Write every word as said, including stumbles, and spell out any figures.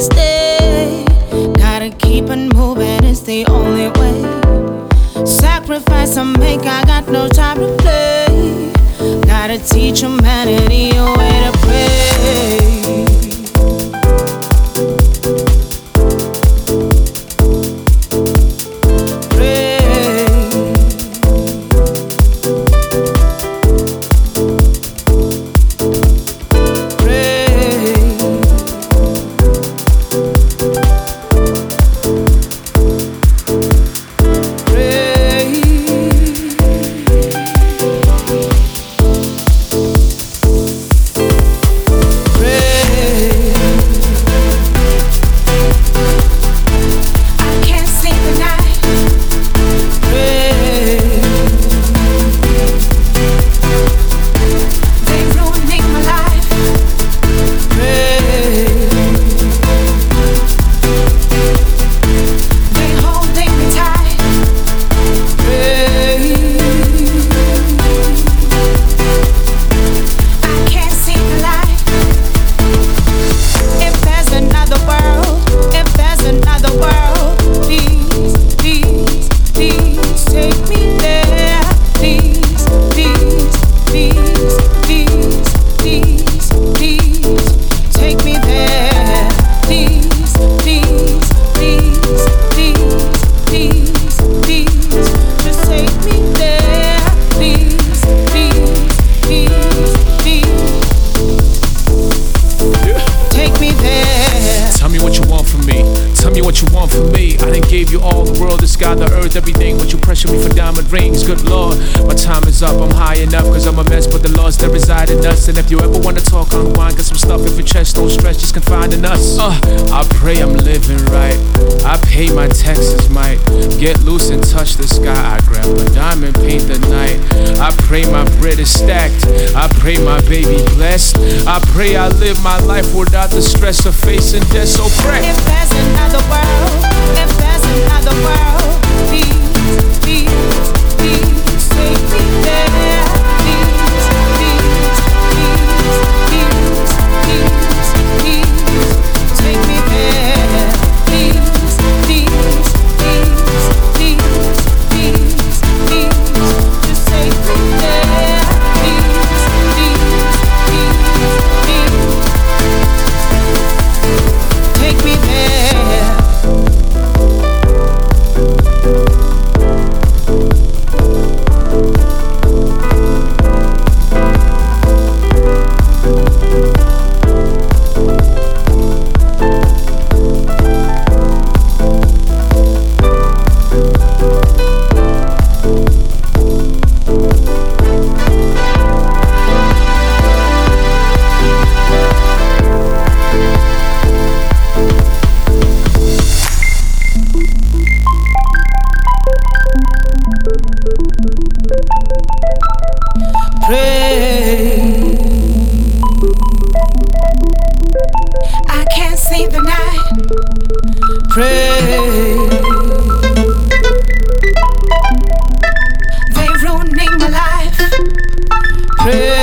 stay. Gotta keep it moving, it's the only way. Sacrifice I make, I got no time to play. Gotta teach humanity a way to pray. Everything, what you pressure me for diamond rings. Good Lord, my time is up, I'm high enough, cause I'm a mess, but the laws that reside in us. And if you ever wanna talk on wine, got some stuff if your chest don't stretch, just confide in us. uh, I pray I'm living right, I pay my taxes, might get loose and touch the sky. I grab a diamond, paint the night. I pray my bread is stacked, I pray my baby blessed. I pray I live my life without the stress of facing death. So pray. If there's another world, if there's another world, please, please, please take me there. Please, please, please, please, please, take me there. Please, please, please, please, please, please, just take me there. Please, please, please, please, take me there. Pray.